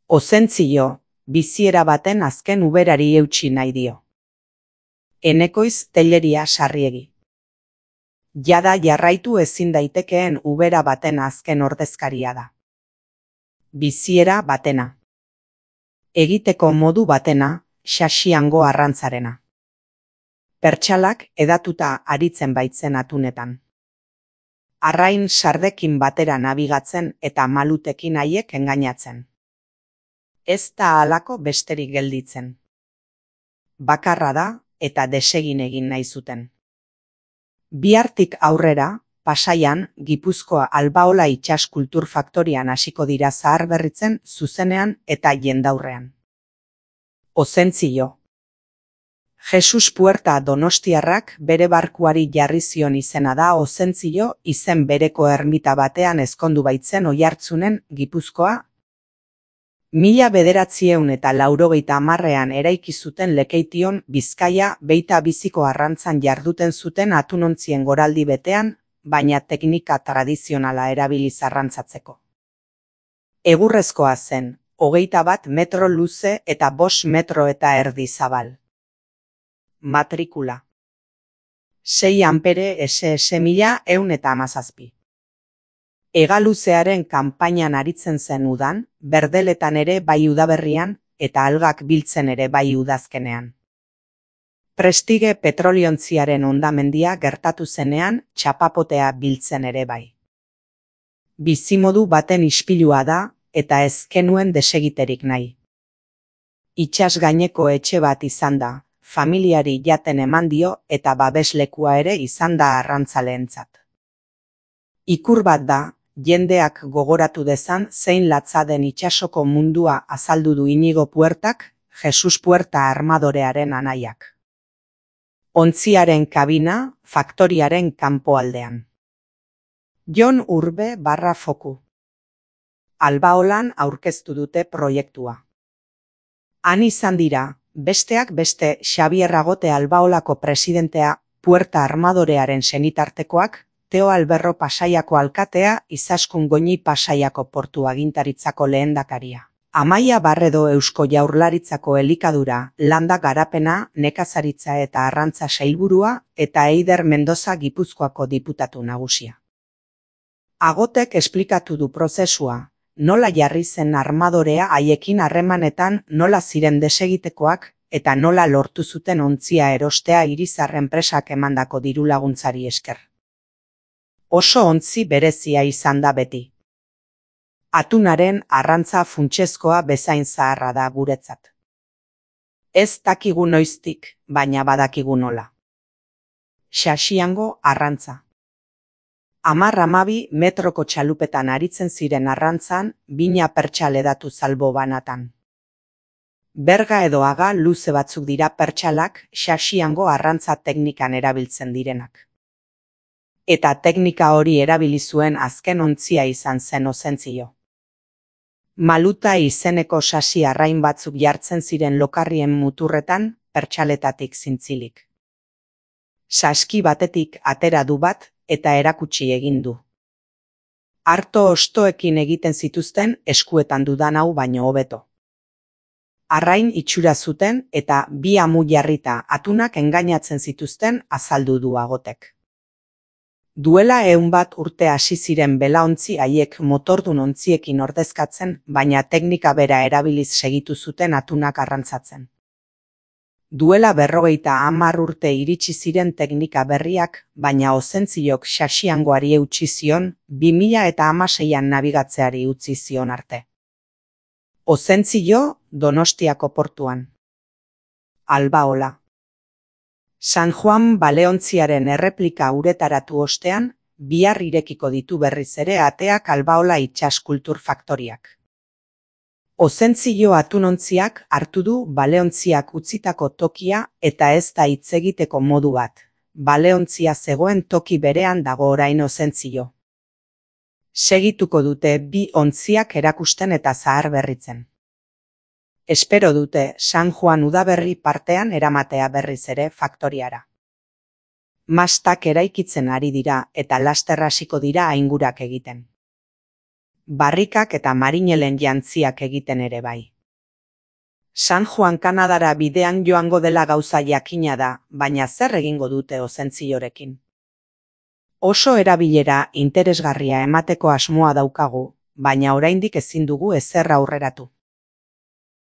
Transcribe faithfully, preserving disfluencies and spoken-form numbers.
Ozentzio, biziera baten azken uberari eutsi nahi dio. Enekoiz Telleria Sarriegi. Jada jarraitu ezin daitekeen ubera baten azken ordezkaria da. Biziera batena. Egiteko modu batena, xaxiango arrantzarena. Pertsalak edatuta aritzen baitzen atunetan. Arrain sardekin batera nabigatzen eta malutekin haiek engainatzen. Ez da halako besterik gelditzen. Bakarra da eta desegin egin nahi zuten. Bihartik aurrera, Pasaian, Gipuzkoa Albaola itsas kultur faktorian hasiko dira zaharberritzen zuzenean eta jendaurrean. Ozentzio. Jesus Puerta donostiarrak bere barkuari jarri zion izena da Ozentzio izen bereko ermita batean ezkondu baitzen Oiartzunen, Gipuzkoa. Mila bederatzieun eta laurogeita hamarrean eraiki zuten Lekeition, Bizkaia, beita biziko arrantzan jarduten zuten atunontzien goraldi betean, baina teknika tradizionala erabiliz arrantzatzeko. Egurrezkoa zen, hogeita bat metro luze eta bost metro eta erdi zabal. Matrikula. sei ampere S S mila ehun eta hamazazpi. Hegaluzearen kanpainan aritzen zen udan, berdeletan ere bai udaberrian, eta algak biltzen ere bai udazkenean. Prestige petroliontziaren hondamendia gertatu zenean, txapapotea biltzen ere bai. Bizimodu baten ispilua da, eta ez genuen desegiterik nahi. Itsas gaineko etxe bat izan da, familiari jaten eman dio eta babeslekua ere izan da arrantzaleentzat. Ikur bat da, jendeak gogoratu dezan zein latza den itsasoko mundua azaldu du Inigo Puertak, Jesus Puerta armadorearen anaiak. Ontziaren kabina, faktoriaren kanpoaldean. Jon Urbe barra foku. Albaolan aurkeztu dute proiektua. Han izan dira, besteak beste Xabier Agote Albaolako presidentea, Puerta armadorearen senitartekoak, Teo Alberro Pasaiako alkatea, Izaskun Goñi Pasaiako portu agintaritzako lehendakaria. Amaia Barredo Eusko Jaurlaritzako elikadura, landa garapena, nekazaritza eta arrantza sailburua, eta Eider Mendoza Gipuzkoako diputatu nagusia. Agotek esplikatu du prozesua, nola jarri zen armadorea haiekin harremanetan nola ziren desegitekoak, eta nola lortu zuten ontzia erostea Irizar enpresak emandako dirulaguntzari esker. Oso ontzi berezia izan da beti. Atunaren arrantza funtsezkoa bezain zaharra da guretzat. Ez dakigu noiztik, baina badakigu nola. Xaxiango arrantza. Hamar hamabi metroko txalupetan aritzen ziren arrantzan, bina pertsal edatu salbo banatan. Berga edo haga luze batzuk dira pertsalak xaxiango arrantza teknikan erabiltzen direnak. Eta teknika hori erabili zuen azken ontzia izan zen Ozentzio. Maluta izeneko sasi arrain batzuk jartzen ziren lokarrien muturretan, pertsaletatik zintzilik. Saski batetik atera du bat, eta erakutsi egin du. Arto ostoekin egiten zituzten eskuetan dudan hau baino hobeto. Arrain itxura zuten eta bi amu jarrita atunak engainatzen zituzten azaldu du Agotek. Duela ehun bat urte hasi ziren belaontzi haiek motordun ontziekin ordezkatzen, baina teknika bera erabiliz segitu zuten atunak arrantzatzen. Duela berrogeita hamar urte iritsi ziren teknika berriak, baina Ozentziok xaxiangoari eutsi zion, bi mila eta hamaseian nabigatzeari utzi zion arte. Ozentzio, Donostiako portuan. Albaola. San Juan baleontziaren erreplika uretaratu ostean, bihar irekiko ditu berriz ere ateak Albaola itsas kultur faktoriak. Ozentzio atunontziak hartu du baleontziak utzitako tokia eta ez da hitz egiteko modu bat. Baleontzia zegoen toki berean dago orain Ozentzio. Segituko dute bi ontziak erakusten eta zaharberritzen. Espero dute San Juan udaberri partean eramatea berriz ere faktoriara. Mastak eraikitzen ari dira eta laster hasiko dira aingurak egiten. barrikak eta marinelen jantziak egiten ere bai. San Juan Kanadara bidean joango dela gauza jakina da, baina zer egingo dute ozentziorekin? Oso erabilera interesgarria emateko asmoa daukagu, baina oraindik ezin dugu ezer aurreratu.